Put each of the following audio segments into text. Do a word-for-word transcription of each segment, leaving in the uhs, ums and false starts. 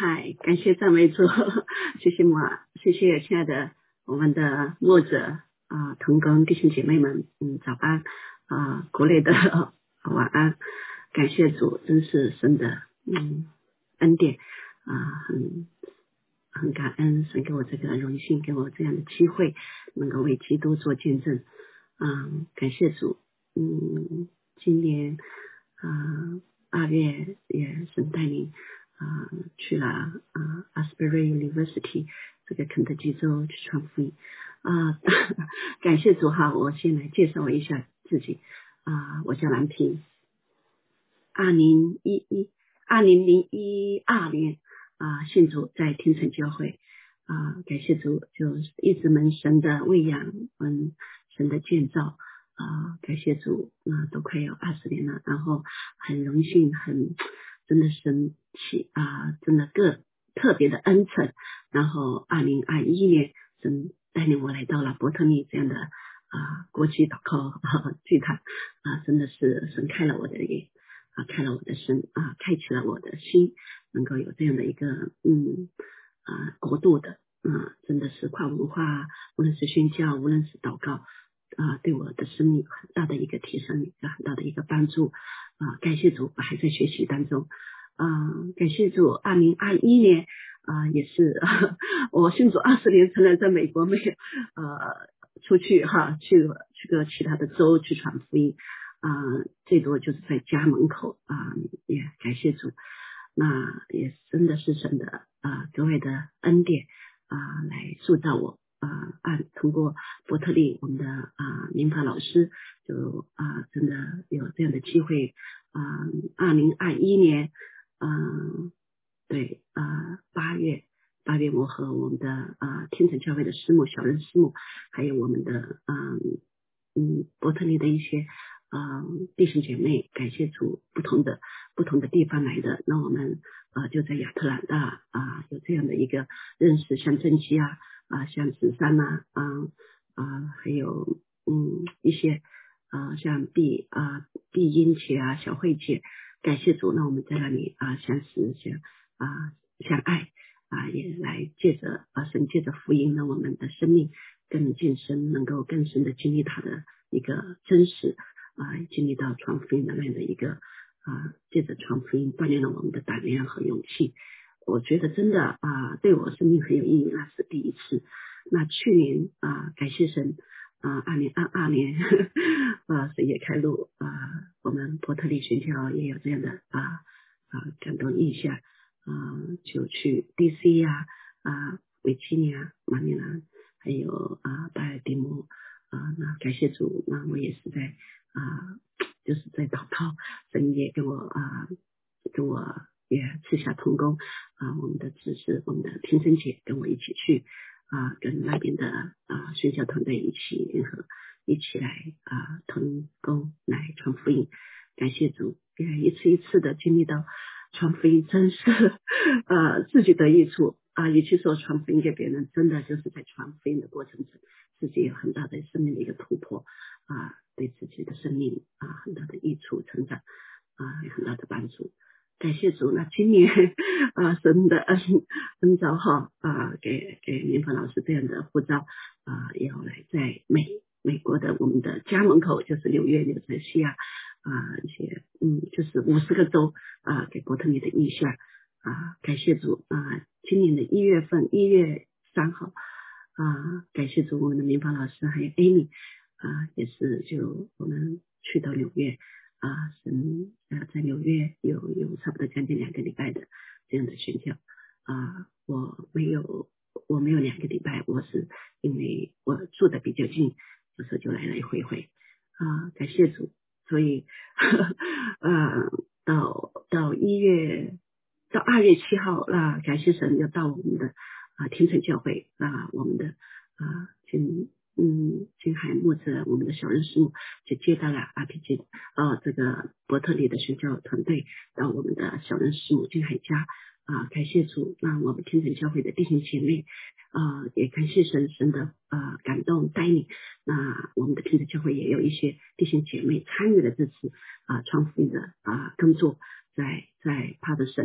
嗨，感谢赞美主，谢谢马，谢谢亲爱的我们的牧者啊，同工弟兄姐妹们，嗯，早安啊，国内的晚安，感谢主，真是神的嗯恩典啊，很很感恩神给我这个荣幸，给我这样的机会，能够为基督做见证啊，感谢主，嗯，今年啊二月也神带领。啊、呃，去了啊 Asbury University 这个肯德基州去传福音啊、呃，感谢主哈，我先来介绍一下自己啊、呃，我叫蓝萍，二零一一二零零一二年啊、呃，信主在天成教会啊、呃，感谢主，就一直蒙神的喂养，嗯，神的建造啊、呃，感谢主，那、呃、都快有二十年了，然后很荣幸很。真的神奇啊，真的个特别的恩宠。然后二零二一年，神带领我来到了伯特利这样的啊国际祷告啊祭坛啊，真的是神开了我的眼啊，开了我的心啊，开启了我的心，能够有这样的一个嗯啊国度的啊，真的是跨文化，无论是宣教，无论是祷告。啊，对我的生命很大的一个提升，一个很大的一个帮助啊！感谢主，我还在学习当中啊！感谢主，二零二一年啊，也是啊我信主二十年，从来在美国没有呃出去哈，去去个其他的州去传福音啊，最多就是在家门口啊，也感谢主，那也真的是神的啊各位的恩典啊，来塑造我。啊，按通过伯特利我们的啊民法老师就啊真的有这样的机会啊，二零二一年嗯对啊八月八月我和我们的啊天成教会的师母小人师母，还有我们的嗯嗯伯特利的一些啊弟兄姐妹，感谢主不同的不同的地方来的，那我们啊就在亚特兰大啊有这样的一个认识，像正基啊。啊，像紫杉呐，啊啊，还有嗯一些啊，像碧啊碧英姐啊、小慧姐，感谢主，那我们在那里啊相识相啊相爱啊，也来借着啊神借着福音，让我们的生命更晋升，能够更深的经历他的一个真实啊，经历到传福音的那样的一个啊，借着传福音锻炼了我们的胆量和勇气。我觉得真的啊，对我生命很有意义，那是第一次。那去年啊，感谢神啊，二零二二年啊，神也开路啊，我们伯特利宣教也有这样的啊啊感动意向啊，就去 D C 呀啊，维吉尼亚、马里兰，还有啊巴尔的摩啊，那感谢主，那我也是在啊，就是在祷告，神也给我啊，给我。也赐下同工啊，我们的执事，我们的平生姐跟我一起去啊，跟那边的啊宣教团队一起联合，一起来啊同工来传福音。感谢主，也一次一次的经历到传福音，真是呃自己的益处啊。与其说传福音给别人，真的就是在传福音的过程中，自己有很大的生命的一个突破啊，对自己的生命啊很大的益处，成长啊有很大的帮助。感谢主，那今年啊，神的恩恩召哈啊，给给明凡老师这样的护照啊，要来在美美国的我们的家门口，就是纽约、纽泽西啊啊一些嗯，就是五十个州啊，给伯特利的意向啊，感谢主啊，今年的一月份一月三号啊，感谢主，我们的明凡老师还有 Amy 啊，也是就我们去到纽约。啊，神呃在纽约有有差不多将近两个礼拜的这样的宣教啊，我没有我没有两个礼拜，我是因为我住的比较近，有时候就来来回回啊，感谢主，所以呃到到一月到二月七号啊，感谢神要到我们的啊天成教会啊，我们的啊金嗯金海牧者我们的小人师母就接到了 R P G。啊，这个伯特利的宣教团队到我们的小人师母金海家啊，感谢主，那我们天成教会的弟兄姐妹啊，也感谢神神的啊感动带领，那我们的天成教会也有一些弟兄姐妹参与了这次啊传福音的啊工作，在在帕德森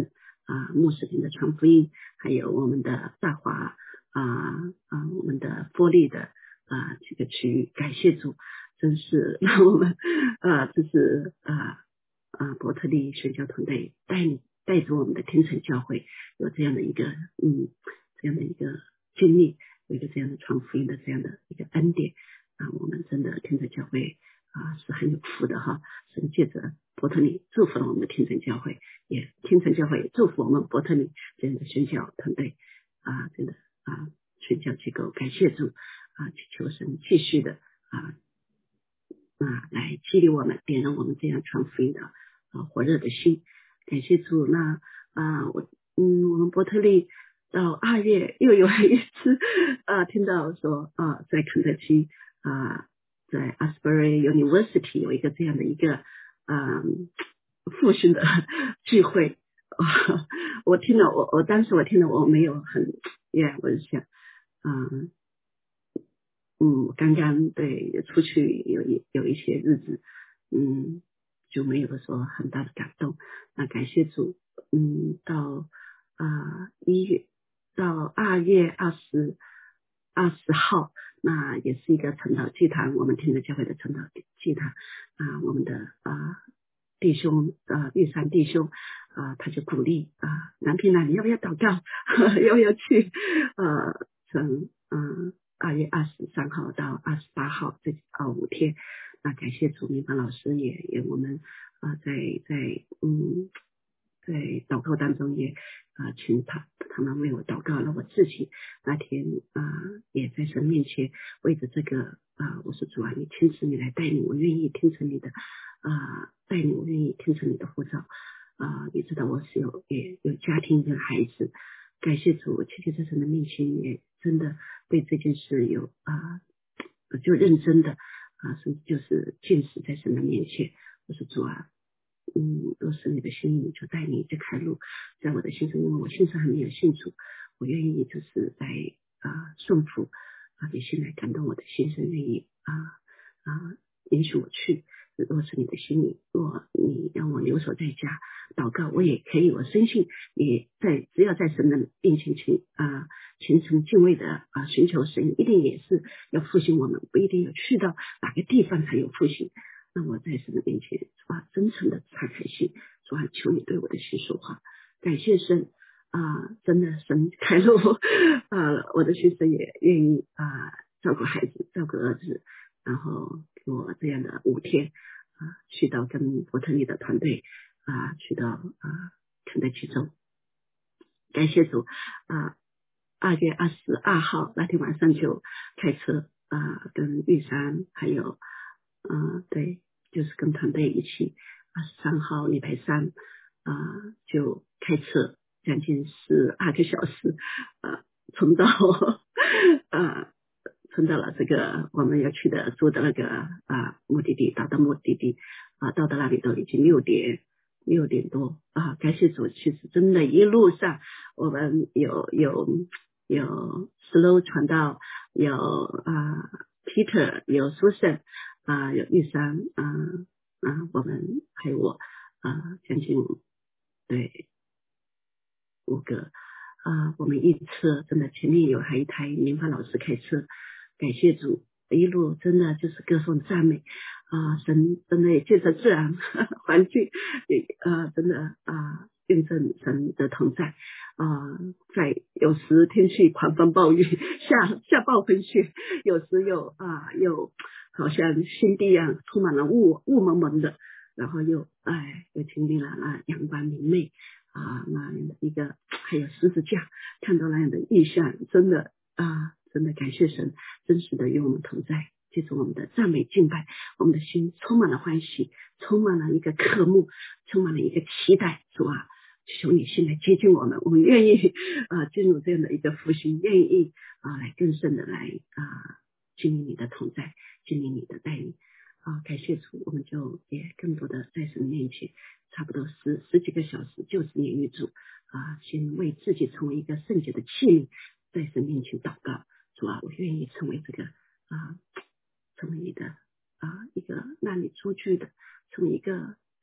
啊穆斯林的传福音，还有我们的大华啊啊我们的波利的啊这个区域，感谢主，真是让我们啊这是啊啊伯特利宣教团队带领带着我们的天成教会有这样的一个嗯这样的一个经历，有一个这样的传福音的这样的一个恩典啊，我们真的天成教会啊是很有福的哈，神借着伯特利祝福了我们的天成教会，也天成教会也祝福我们伯特利这样的宣教团队啊，真的啊宣教机构，感谢主啊，祈求神继续的啊啊来激励我们，点燃我们这样传福音的啊火热的心，感谢主。那啊我嗯我们伯特利到二月又有了一次啊听到说啊在肯德基啊在 Asbury University 有一个这样的一个嗯复训的聚会啊，我听了我我当时我听了我没有很耶，我就想嗯。嗯，刚刚对出去有一有一些日子，嗯，就没有说很大的感动。那感谢主，嗯，到啊一、月到二月二十二十号，那也是一个晨祷祭坛，我们天主教会的晨祷祭坛啊，我们的啊弟兄啊玉山弟兄啊，他就鼓励啊南平南，你要不要祷告？要不要去？呃，从嗯。二月二十三号到二十八号这啊五天，那感谢主明芳老师也也我们啊在在嗯在祷告当中也啊请他他们为我祷告了，我自己那天啊也在神面前为着这个啊我说主啊，你亲自你来带领，我愿意听从你的啊带领，我愿意听从你的呼召啊，你知道我是有也有家庭跟孩子。感谢主，切切在神的面前也真的对这件事有啊，就认真的啊，甚至就是见识在神的面前。我说主啊，嗯，若是你的心意，你就带领就开路，在我的心上，因为我心上还没有信主，我愿意就是在啊顺服啊，你现在感动我的心声，愿意啊啊允许我去。若是你的心意，若你让我留守在家祷告，我也可以。我深信你在只要在神的面前勤啊虔诚敬畏的啊寻求神，一定也是要复兴我们，不一定要去到哪个地方才有复兴。那我在神的面前啊真诚的敞开心，说啊求你对我的心说话，感谢神啊，真的神开路啊，我的学生也愿意啊照顾孩子，照顾儿子。然后给我这样的五天啊，去到跟伯特利的团队啊，去到啊肯德基州，感谢主啊，二月二十二号那天晚上就开车啊，跟玉山还有啊对，就是跟团队一起，二十三号礼拜三啊就开车将近十二个小时啊，冲到啊。冲到了这个我们要去的住的那个啊目的地，到达目的地啊，到达那里都已经六点六点多啊，感谢主，其实真的一路上我们有有有 slow 传道，有啊 Peter， 有 Susan 啊，有玉山啊啊，我们还有我啊，将近对五个啊，我们一车真的前面有还一台明华老师开车，感谢主，一路真的就是歌颂赞美啊，神真的也借着自然环境也啊真的啊印证神的同在啊，在有时天气狂风暴雨下下暴风雪，有时又啊又好像心地一样充满了雾雾蒙蒙的，然后又哎又经历了那阳光明媚啊，那样的一个还有十字架，看到那样的意象，真的啊，真的感谢神，真实的与我们同在。借助我们的赞美敬拜，我们的心充满了欢喜，充满了一个渴慕，充满了一个期待。主啊，求你现在接近我们，我们愿意啊进入这样的一个复兴，愿意啊来更深的来啊经历你的同在，经历你的带领。啊，感谢主，我们就也更多的在神面前，差不多十十几个小时，就是念于主啊，先为自己成为一个圣洁的器皿，在神面前祷告。主啊，我愿意成为这个啊，成为你的啊一个让你出去的，成为一个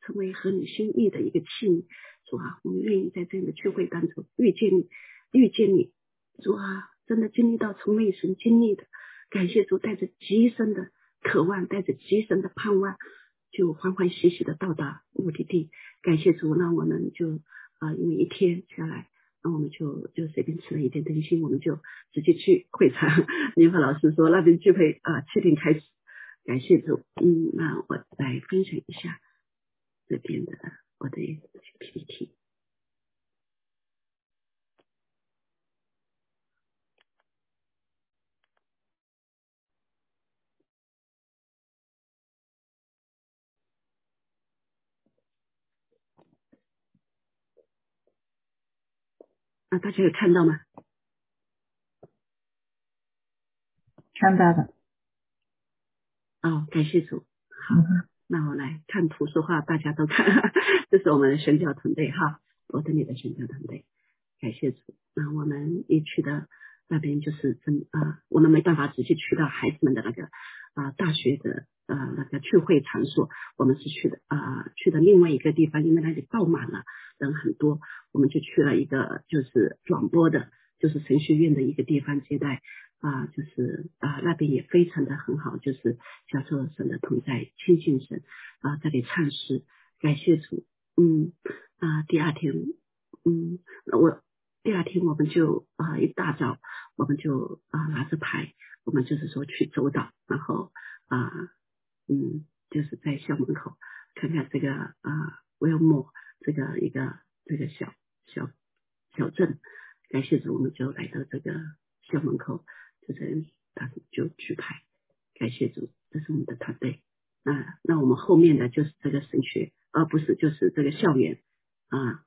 成为合你心意的一个器皿。主啊，我们愿意在这样的聚会当中遇见你，遇见你。主啊，真的经历到从内神经历的，感谢主，带着极深的渴望，带着极深的盼望，就欢欢喜喜的到达目的地。感谢主，那我们就啊、呃，因为一天下来，那我们就就随便吃了一点东西，我们就直接去会场。林华老师说那边聚会啊七点开始。感谢主，嗯，那我来分享一下这边的我的 P P T。啊，大家有看到吗？ 看到的。 哦，感谢主。好，嗯、那我来看图说话，大家都看，这是我们的宣教团队哈，我的你的宣教团队。感谢主。那我们一去的那边就是真啊、呃，我们没办法直接去到孩子们的那个啊、呃、大学的呃那个聚会场所，我们是去的啊、呃、去的另外一个地方，因为那里爆满了，人很多，我们就去了一个就是转播的，就是神学院的一个地方接待啊、呃，就是啊、呃、那边也非常的很好，就是享受神的同在，亲近神啊、呃，这里唱诗，感谢主。嗯啊、呃，第二天嗯我。第二天我们就啊、呃、一大早我们就啊、呃、拿着牌，我们就是说去走岛，然后啊、呃、嗯就是在校门口看看这个啊威尔莫这个一个这个小小小镇。感谢主，我们就来到这个校门口，就是当时就举牌。感谢主，这是我们的团队。啊，那我们后面的就是这个神学，而、呃、不是就是这个校园啊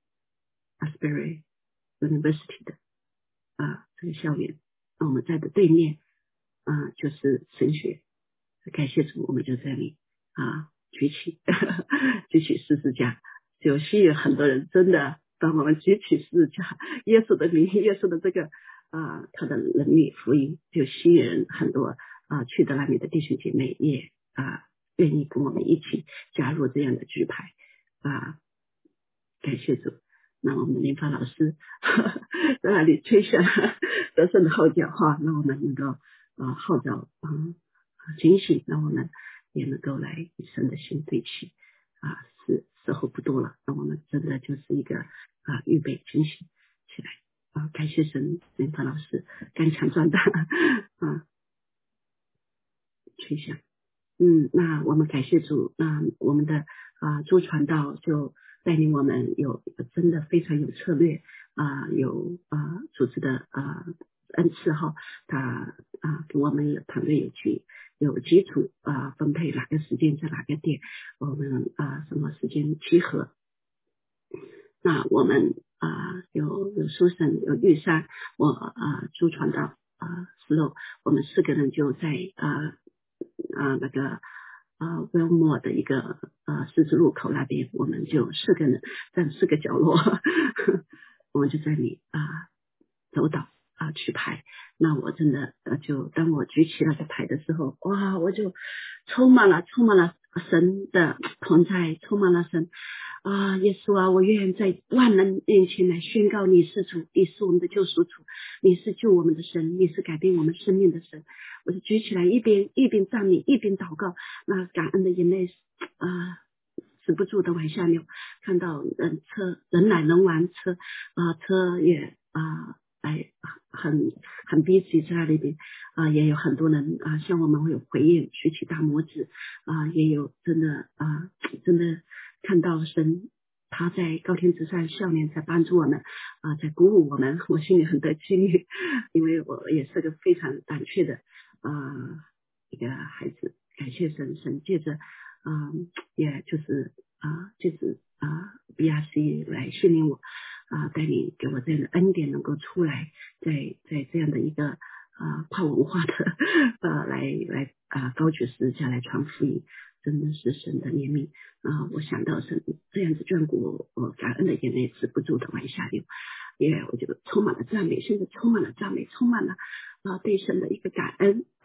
Asbury University 的啊这个校园，那我们在的对面啊就是神学。感谢主，我们就在这里啊举起举起十字架，就吸引很多人。真的，当我们举起十字架，耶稣的名，耶稣的这个啊他的能力福音，就吸引人很多啊去的那里的弟兄姐妹也啊愿意跟我们一起加入这样的举牌啊。感谢主。那我们的林芳老师在那里吹响得胜的号角哈，让我们能够啊号召啊警醒，让我们也能够来与神的心对齐啊，是时候不多了，那我们真的就是一个啊预备警醒起来啊，感谢神，林芳老师刚强壮大啊吹响。嗯，那我们感谢主，那我们的啊朱传道就带领我们有真的非常有策略啊，有啊组织的啊恩赐哈，他啊给我们有团队有基有基础啊分配哪个时间在哪个点，我们啊什么时间集合。那我们啊有有苏省有玉山，我啊朱传道啊石头，我们四个人就在啊。啊，那个啊，威尔莫的一个呃十字路口那边，我们就四个人站四个角落，我们就在里啊走岛啊取牌。那我真的呃，就当我举起那个牌的时候，哇，我就充满了充满了神的同在，充满了神啊，耶稣啊，我愿在万人面前来宣告你是主，你是我们的救赎主，你是救我们的神，你是改变我们生命的神。我就举起来，一边一边赞美，一边祷告，那感恩的眼泪啊、呃、止不住的往下流。看到人车人来人往，车啊、呃、车也啊来很很 busy 在那边啊、呃，也有很多人啊、呃、向我们会有回应，举起大拇指啊、呃，也有真的啊、呃、真的看到神。他在高天之上笑脸，在帮助我们啊、呃，在鼓舞我们，我心里很得激励，因为我也是个非常胆怯的啊、呃、一个孩子。感谢神，神借着啊、呃，也就是啊、呃，借着啊、呃、B R C 来训练我啊、呃，带领给我这样的恩典，能够出来，在在这样的一个啊、呃、跨文化的呃来来啊、呃、高举十字架来传福音。真的是神的怜悯啊、呃！我想到神这样子眷顾我，我感恩的眼泪止不住的往下流，也、yeah, 我就充满了赞美，甚至充满了赞美，充满了啊、呃、对神的一个感恩啊、呃，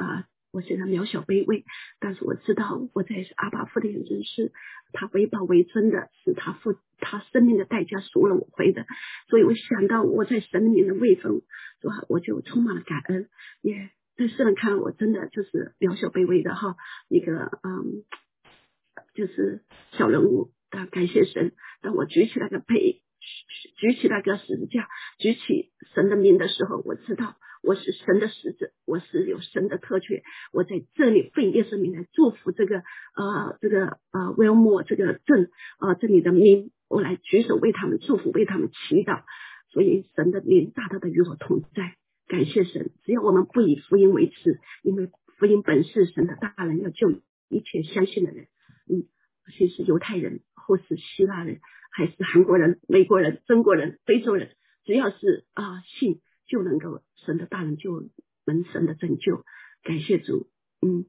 我虽然渺小卑微，但是我知道我在阿爸父的眼中是他为宝为尊的，是他付他生命的代价赎了我回的。所以我想到我在神里面的位分，我就充满了感恩。也在世人看我真的就是渺小卑微的哈，一个嗯，就是小人物。但感谢神，当我举起那个杯，举起那个十字架，举起神的名的时候，我知道我是神的使者，我是有神的特权。我在这里奉耶稣名来祝福这个呃这个呃威尔莫这个镇呃这里的民，我来举手为他们祝福，为他们祈祷。所以神的名大大的与我同在，感谢神。只要我们不以福音为耻，因为福音本是神的大能，要救一切相信的人。嗯，先是犹太人，或是希腊人，还是韩国人、美国人、中国人、非洲人，只要是啊、呃、信，就能够神的大能就能神的拯救。感谢主。嗯，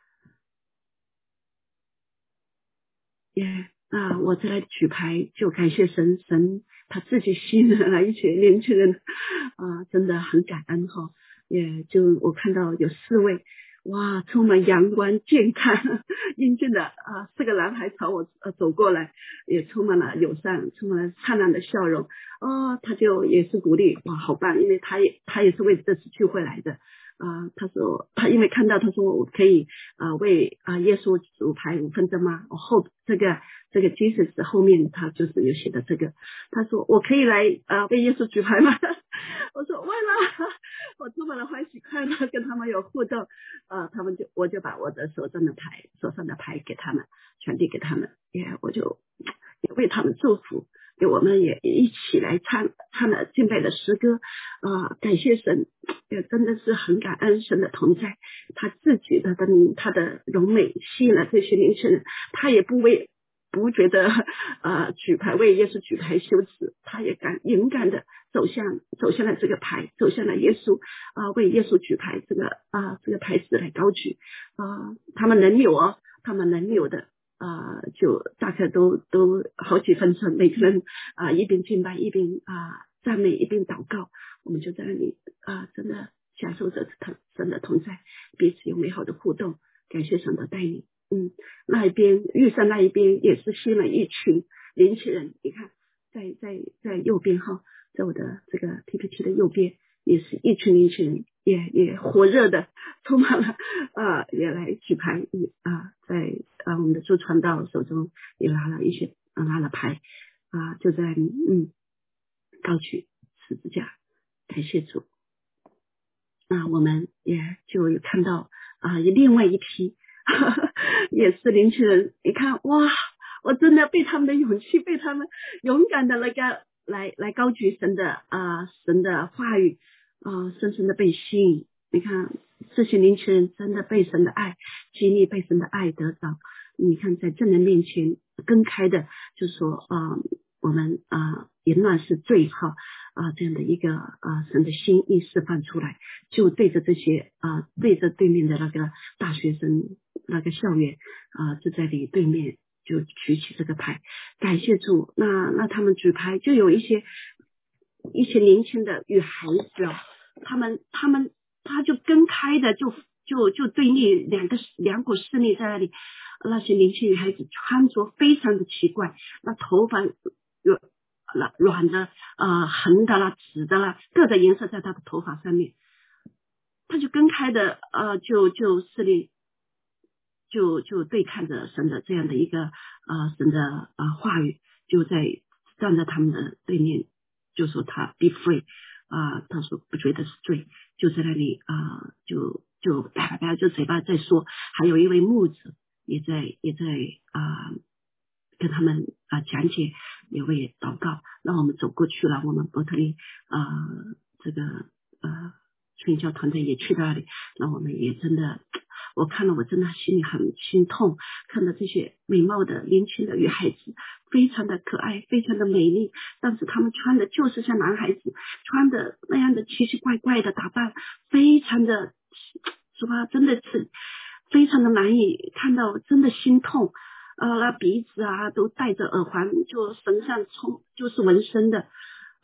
耶、yeah, 啊，我在那举牌就感谢神，神他自己吸引了一群年轻人啊，真的很感恩哈。也就我看到有四位。哇，充满阳光、健康、英俊的啊，四个男孩朝我呃走过来，也充满了友善，充满了灿烂的笑容。哦，他就也是鼓励，哇，好棒！因为他也他也是为这次聚会来的啊。他说他因为看到他说我可以啊为啊耶稣主牌五分钟吗？我后这个这个 Jesus 后面他就是有写的这个，他说我可以来啊为耶稣举牌吗？我说为了，我充满了欢喜快乐，跟他们有互动。呃，他们就我就把我的手上的牌手上的牌给他们传递给他们，也我就也为他们祝福，也我们也一起来唱唱了敬拜的诗歌啊、呃，感谢神，也真的是很感恩神的同在，他自己的的名，他的荣美吸引了这些年轻人，他也不为不觉得呃举牌为耶稣举牌羞耻，他也敢勇敢的走向走向了这个牌，走向了耶稣啊、呃，为耶稣举牌这个啊、呃、这个牌子来高举啊、呃，他们能有哦，他们能有的啊、呃，就大概都都好几分钟，每个人啊、呃、一边敬拜一边啊、呃、赞美一边祷告，我们就在那里啊、呃、真的享受着神的同在，彼此有美好的互动，感谢神的带领。嗯，那一边玉山那一边也是吸引了一群年轻人，你看在在在右边哈，在我的这个 P P T 的右边也是一群年轻人，也也火热的充满了啊、呃，也来举牌啊、呃，在啊、呃、我们的朱传道手中也拿了一些、呃、拿了牌啊、呃，就在嗯高举十字架，感谢主。那我们也就有看到啊、呃，另外一批。也是年轻人，你看哇，我真的被他们的勇气，被他们勇敢的那个来来高举神的啊、呃、神的话语啊、呃，深深的被吸引。你看这些年轻人真的被神的爱激励，被神的爱得到。你看在众人面前公开的就说啊、呃，我们啊、呃、淫乱是罪哈啊、呃、这样的一个啊、呃、神的心意释放出来，就对着这些啊、呃、对着对面的那个大学生。那个校园啊、呃，就在你对面就举起这个牌，感谢主。那那他们举牌就有一些一些年轻的女孩子，他们他们他就公开的就就就对立两个两股势力在那里，那些年轻女孩子穿着非常的奇怪，那头发有软的呃横的啦、直的啦，各种颜色在她的头发上面，他就公开的呃就就势力。就就对看着神的这样的一个呃神的呃话语，就在站在他们的对面，就说他 be free 啊、呃，他说不觉得是罪，就在那里啊、呃、就就叭叭就嘴巴在说，还有一位牧者也在也在啊、呃、跟他们啊、呃、讲解，也为祷告，让我们走过去了，我们伯特利啊、呃、这个呃宣教团队也去到那里，那我们也真的。我看了我真的心里很心痛，看到这些美貌的年轻的女孩子非常的可爱，非常的美丽，但是她们穿的就是像男孩子穿的那样的奇奇怪怪的打扮，非常的是吧，真的是非常的难以看到，真的心痛。呃，那鼻子啊都戴着耳环，就身上冲就是纹身的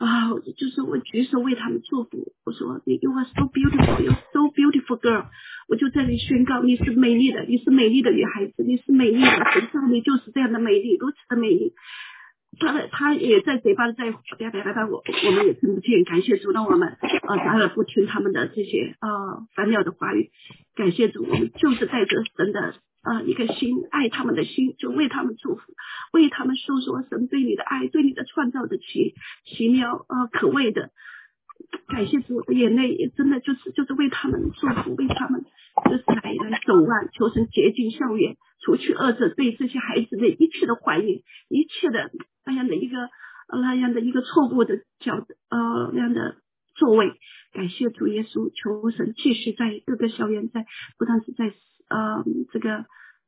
啊，就是我举手为他们祝福，我说你 You are so beautiful, You are so beautiful girl， 我就在这里宣告你是美丽的，你是美丽的女孩子，你是美丽的，神造你就是这样的美丽，如此的美丽。他的他也在嘴巴在叭叭叭叭，我我们也听不见。感谢主，让我们呃杂而不听他们的这些呃烦恼的话语。感谢主，我们就是带着神的呃一个心，爱他们的心，就为他们祝福，为他们诉说神对你的爱，对你的创造的奇奇妙呃可畏的。感谢主，我的眼泪也真的就是就是为他们祝福，为他们就是来来守望，求神洁净校园，除去恶者对这些孩子的一切的怀疑，一切的那样的一个那样的一个错误的角呃那样的作为。感谢主耶稣，求神继续在各个校园，在不但是在呃这个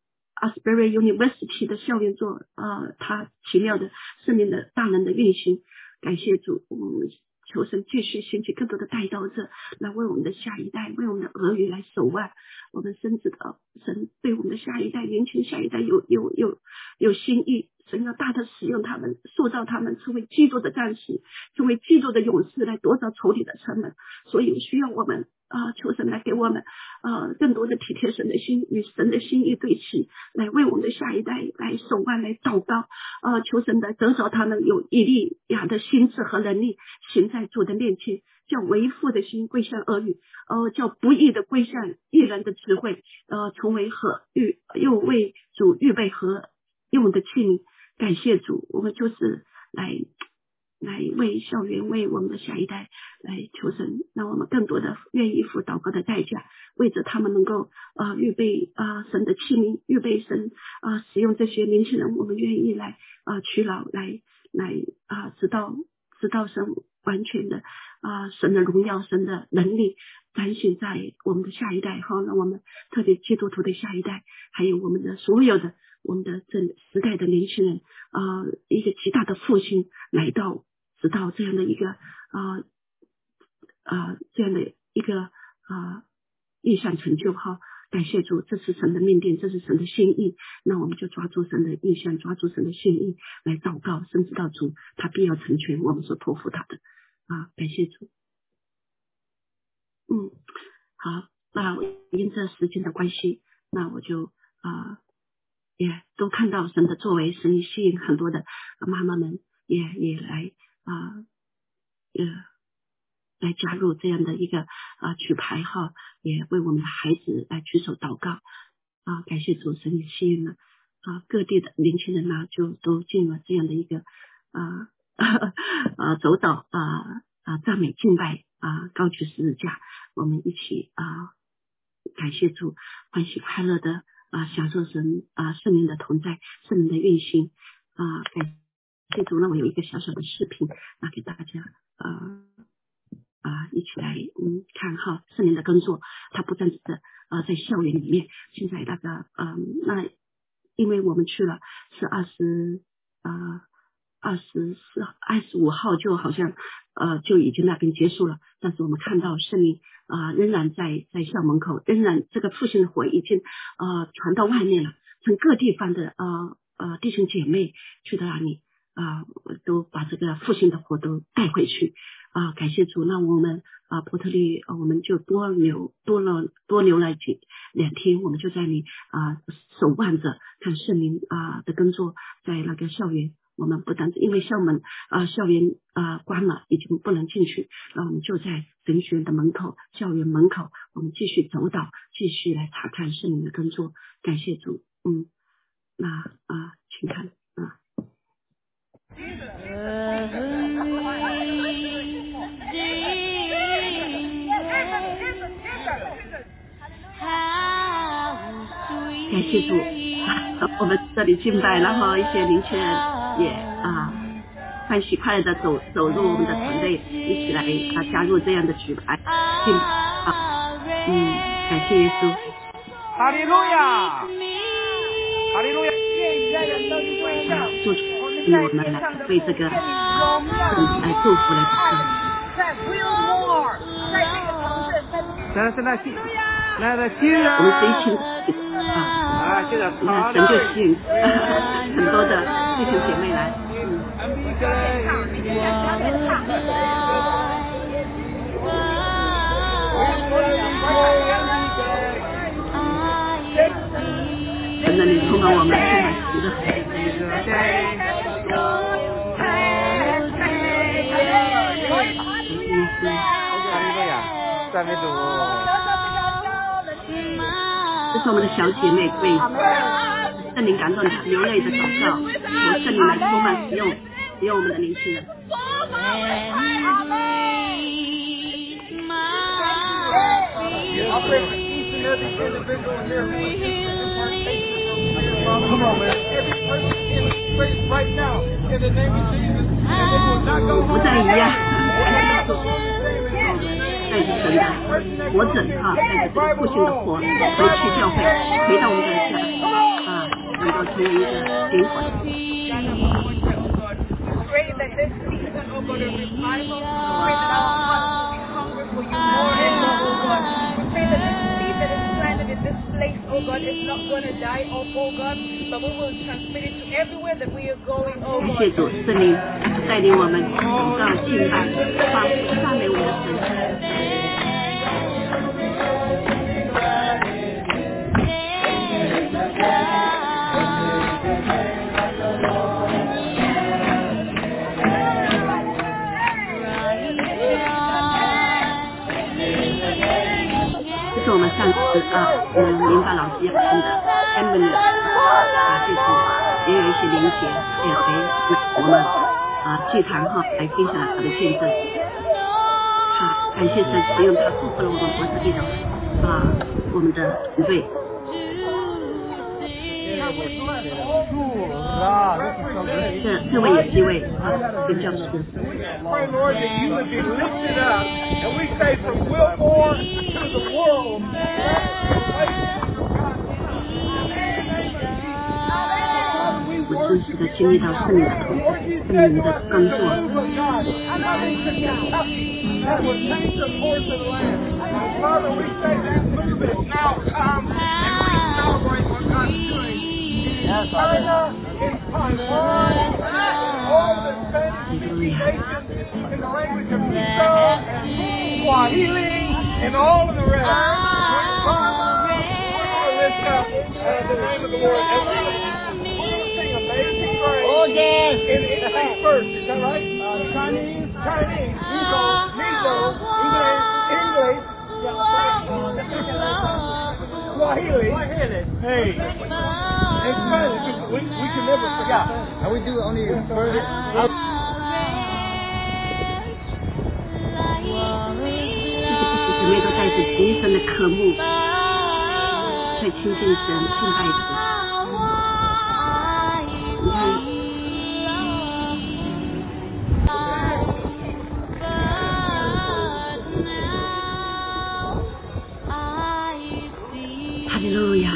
Asbury University 的校园做呃他奇妙的圣灵的大能的运行。感谢主，我们求神继续兴起更多的带刀者来为我们的下一代，为我们的儿女来守望。我们深知的神对我们的下一代，年轻下一代有有有有心意，神要大的使用他们，塑造他们成为基督的战士，成为基督的勇士，来夺走仇敌的城门。所以需要我们啊、呃，求神来给我们呃更多的体贴神的心，与神的心意对齐，来为我们的下一代来守望，来祷告，呃，求神来得着他们有以利亚的心智和能力，行在主的面前，叫为父的心归向儿女，呃，叫不义的归向义人的智慧，呃，成为和预又为主预备和用的器皿。感谢主，我们就是来来为校园，为我们的下一代来求神，让我们更多的愿意付祷告的代价，为着他们能够呃预备啊、呃、神的器皿，预备神啊、呃、使用这些年轻人，我们愿意来啊、呃、取劳，来来啊、呃、直到直到神完全的啊、呃、神的荣耀，神的能力展现在我们的下一代哈，让我们特别基督徒的下一代，还有我们的所有的我们的这时代的年轻人啊、呃、一个极大的复兴来到。直到这样的一个啊啊、呃、这样的一个啊、呃、意向成就哈，感谢主，这是神的命定，这是神的心意，那我们就抓住神的意向，抓住神的心意来祷告，甚至到主他必要成全我们所托付他的啊，感谢主。嗯，好，那因这时间的关系，那我就啊也都看到神的作为，神吸引很多的妈妈们也也来。啊，呃，来加入这样的一个啊举牌哈，也为我们的孩子来举手祷告啊，感谢主，神也吸引了啊各地的年轻人呢，就都进入这样的一个啊啊走导啊啊赞美敬拜啊高举十字架，我们一起啊感谢主，欢喜快乐的啊享受神啊圣灵的同在，圣灵的运行啊感。这组呢，我有一个小小的视频，拿给大家，呃啊、呃，一起来嗯看哈，圣灵的工作，它不单只是呃在校园里面，现在那个嗯、呃，那因为我们去了是二十呃二十四二十五号就好像呃就已经那边结束了，但是我们看到圣灵啊、呃、仍然在在校门口，仍然这个复兴的火已经呃传到外面了，从各地方的呃呃弟兄姐妹去到那里。啊，都把这个复兴的火都带回去啊！感谢主，那我们啊，伯特利，啊、我们就多留多了多留了几两天，我们就在那里啊守望着看圣灵啊的工作，在那个校园，我们不单因为校门啊校园啊关了，已经不能进去，那我们就在神学院的门口、校园门口，我们继续走导，继续来查看圣灵的工作。感谢主，嗯，那啊，请看啊。感谢主，我们这里敬拜，然后一些年轻人也啊欢喜快乐的走走入我们的团队，一起来啊加入这样的举牌敬啊，嗯，感谢耶稣， 哈利路亚，哈利路亚， 祝福我们来为这个嗯来祝福来祷告。 在 Wilmore， 在这个城镇，在在那新那个新人， 我们是一群啊啊，现在你看神就吸引很多的弟兄姐妹来，嗯。 神的灵充满我们，充满喜乐。 赞美主。 这是我们的小姐妹为圣灵感动她流泪的祷告，求圣灵来充满使用使用我们的年轻人。 Come on, man. Every person in this place right now, in the name of Jesus, and they will not go home. 不再一样。带着神的活着啊，带着这个复兴的火回去教会，回到我们的家啊，能够成为一个灵魂。 Pray that this season, oh God, of revival, pray that our hearts will be hungry for you more and more, oh God. Pray that this seed that is planted in this place, oh God, is not going to die off, oh God, but we will transmit it to everywhere that we are going, oh God. 谢谢主圣灵带领我们祷告敬拜，发出赞美我们的神。这是我们上次啊，嗯，明白老师要听的 Emily 啊，这次也有一些连结，也回我们啊祭坛哈来分享他的见证。好，感谢神使用他祝福了我们国际的啊我们的团队。这这位也是一位啊宣教师。 Pray, Lord, that you would be lifted up, and we say from Wilmore to the world. 我真实的经历到圣灵的同在，圣灵的工作。 Father, we say that movement now come and we celebrate what God's doing. China, in Taiwan, all the Spanish-speaking nations, in the language of Mizo and Swahili, and all of the rest. Father, we're going to lift up uh, the name of the Lord. And we're going to sing Amazing Grace. Oh, yes. In English first, is that right? Uh, Chinese, Chinese, Mizo, Mizo, English, English. Swahili. Swahili. Hey. In Spanish, we, we can never forget. And we do only further. 姊妹都带着极深的渴慕，在亲近神、敬拜神。你看。哈利路亚！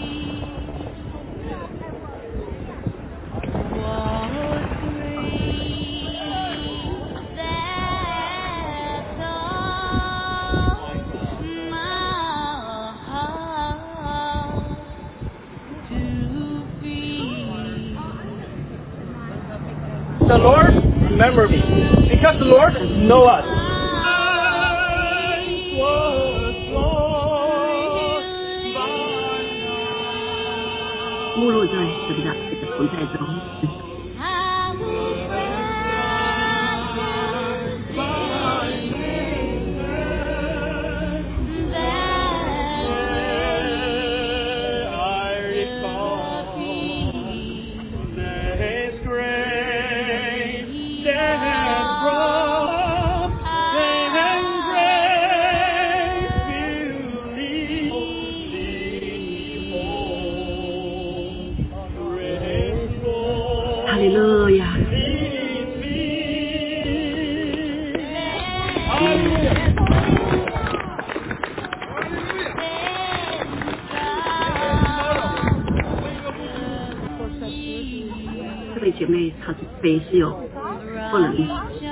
The Lord remember me, because the Lord know us. 目录在神的同在中。哈利路亚！这位姐妹她的背是有不能，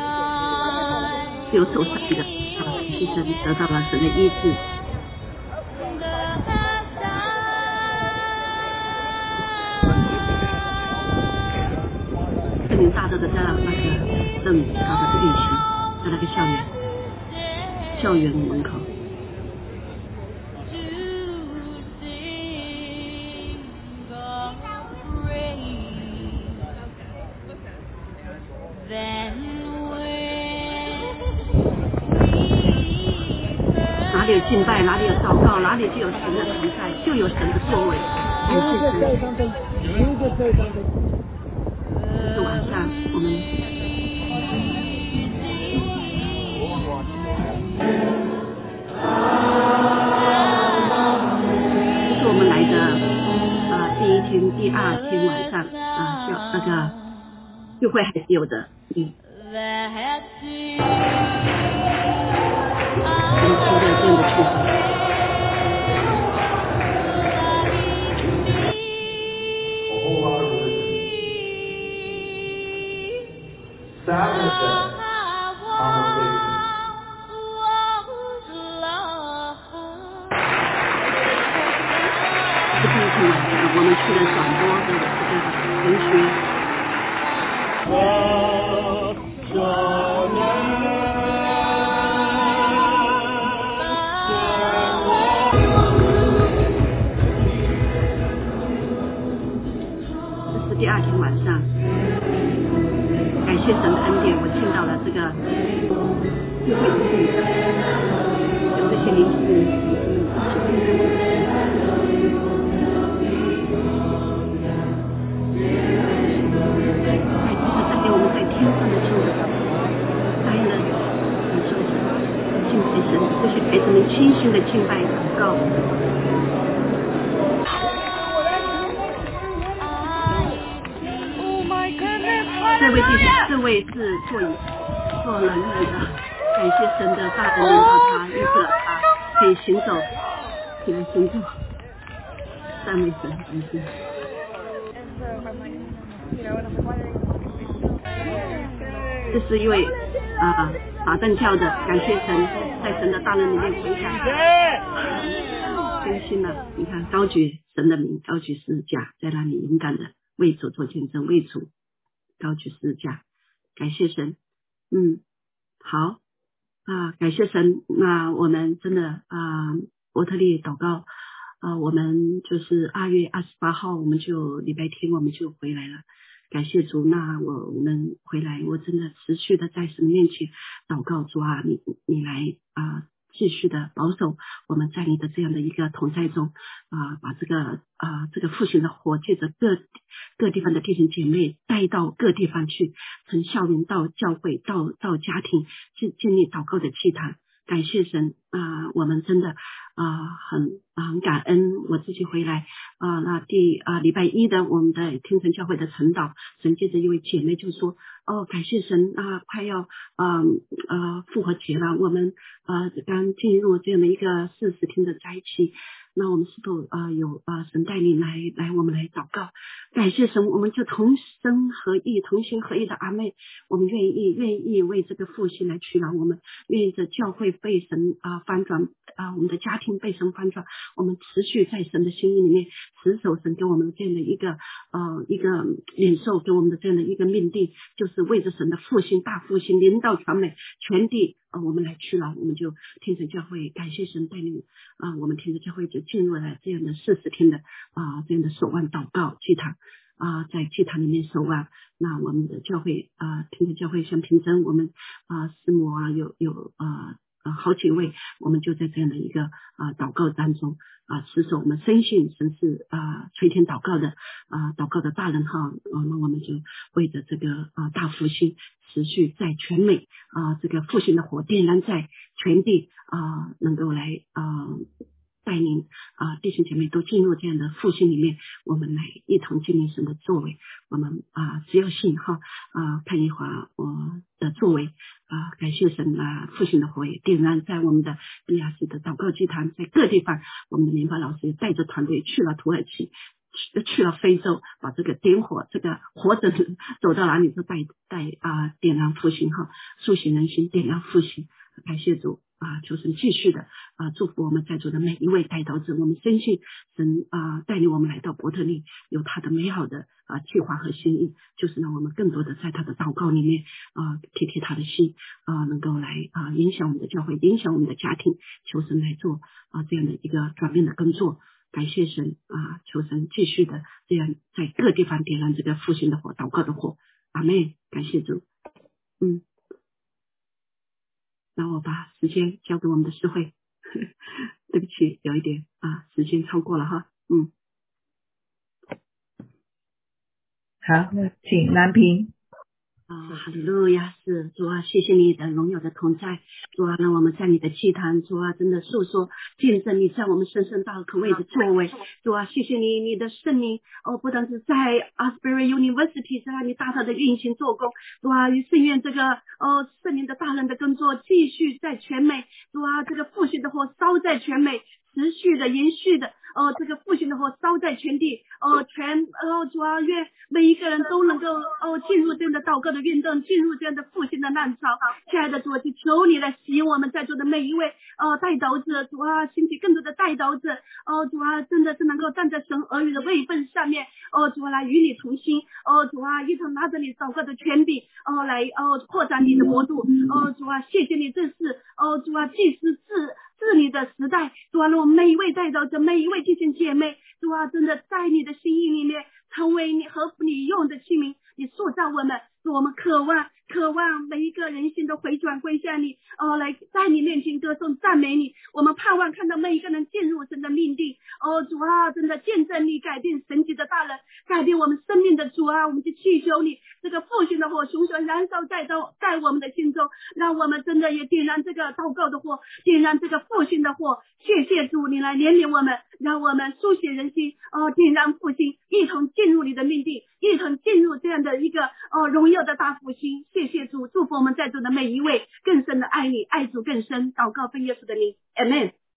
是有受伤的，啊，其实得到了神的医治。圣灵大的的在那个正高的运行，在那个校园校园门口。哪里有敬拜，哪里有祷告，哪里就有神的同在，就有神的作为。感谢神。这是晚上我们这是我们来的呃第一天、第二天晚上啊，叫、呃、那个聚会还是有的，嗯。我们听着这样的曲风。这第一天晚上，我们去了转播的这个神学。第二天晚上，感谢神的恩典，我见到了这个聚会的地，有这些年轻人，在这给我们在天上的敬拜，答应了感谢神，敬拜神，这些孩子们清心的敬拜祷告。这位弟兄，这位是坐椅坐轮椅的，感谢神的大能领导他，医治了他，可以行走，可以行走，赞美神，感谢。这是一位啊法正教的，感谢神，在神的大能里面回想，更新了，你看高举神的名，高举十字架，在那里勇敢的为主做见证，为主高举十字架，感谢神。嗯，好啊，感谢神。那我们真的啊，伯特利祷告啊，我们就是二月二十八号，我们就礼拜天我们就回来了。感谢主，那我我们回来，我真的持续的在神面前祷告，主啊，你你来啊。继续的保守我们在你的这样的一个同在中啊，把这个啊这个复兴的火借着各各地方的弟兄姐妹带到各地方去，从校园到教会到到家庭去建立祷告的祭坛。感谢神啊，我们真的啊很很感恩。我自己回来啊，那第啊礼拜一的我们的天城教会的晨祷，神借着一位姐妹就说，哦，感谢神啊，快要啊啊复活节了，我们啊刚进入这样的一个四十天的斋期，那我们是否啊有啊神带领来来我们来祷告？感谢神，我们就同声合意、同心合意的阿妹，我们愿意愿意为这个复兴来祈祷，我们愿意着教会被神啊翻转啊，我们的家庭被神翻转，我们持续在神的心意里面持守神给我们这样的一个呃一个领受给我们的这样的一个命定，就是为着神的复兴大复兴临到全美全地啊、呃，我们来去了，我们就天主教会感谢神带领啊、呃，我们天主教会就进入了这样的四十天的啊、呃、这样的守望祷告祭坛啊、呃，在祭坛里面守望。那我们的教会啊、呃，天主教会像平真我们啊师母啊有有啊。呃好几位，我们就在这样的一个啊、呃、祷告当中啊、呃，持守我们深信神是啊、呃、垂听祷告的啊、呃、祷告的大人哈，那、呃、我们就为着这个啊、呃、大复兴持续在全美啊、呃、这个复兴的火点燃在全地啊、呃，能够来啊。呃带领啊、呃、弟兄姐妹都进入这样的复兴里面，我们来一同经历神的作为。我们啊、呃、只要信哈啊看一会儿我的作为啊、呃、感谢神啊复兴的火也点燃在我们的B R C的祷告祭坛，在各地方，我们的联邦老师带着团队去了土耳其。去去了非洲，把这个点火，这个火种走到哪里就带带啊、呃、点燃复兴哈，苏醒人心，点燃复兴。感谢主啊， 啊，求神继续的啊祝福我们在座的每一位代祷者，我们深信神啊带领我们来到伯特利有他的美好的啊计划和心意，就是让我们更多的在他的祷告里面啊贴贴他的心啊，能够来啊影响我们的教会，影响我们的家庭，求神来做啊这样的一个转变的工作。感谢神啊，求神继续的这样在各地方点燃这个复兴的火，祷告的火。阿们，感谢主。嗯，那我把时间交给我们的诗会，对不起，有一点啊，时间超过了哈。嗯， 好，请南平。 啊，哈利路亚，是主啊，谢谢你的荣耀的同在，主啊，让我们在你的祭坛，主啊，真的诉说见证你在我们深深大可畏的作为，主啊，谢谢你，你的圣灵哦，不单是在 Asbury University 在那里大大的运行做工，主啊，与圣愿这个哦圣灵的大人的工作继续在全美，主啊，这个复兴的火烧在全美，持续的延续的哦，这个复兴的火烧在全地哦，全哦主啊，愿每一个人都能够哦进入这样的祷告的运动，进入这样的复兴的浪潮。亲爱的主啊，就求你来使用我们在座的每一位哦代祷者，主啊，兴起更多的代祷者哦，主啊，真的是能够站在神儿女的位分上面哦，主啊，来与你同心哦，主啊，一同拿着你祷告的权柄哦，来哦扩展你的国度哦，主啊，谢谢你，这是哦主啊，祭司治治理的时代，主啊，让我们每一位代祷者，每一位弟兄姐妹，主啊，真的在你的心意里面成为你合乎你用的器皿，你塑造我们，使我们渴望渴望每一个人心都回转归向你哦，来在你面前歌颂赞美你，我们盼望看到每一个人进入神的命定哦，主啊，真的见证你改变神迹的大人，改变我们生命的主啊，我们就祈求你这个复兴的火熊熊燃烧在到在我们的心中，让我们真的也点燃这个祷告的火，点燃这个复兴的火。谢谢主，你来怜悯我们，让我们书写人心哦，点燃复兴，一同进入你的命定，一同进入这样的一个哦荣耀的大复兴。谢谢主，祝福我们在座的每一位更深的爱你，爱主更深，祷告奉耶稣的名 Amen。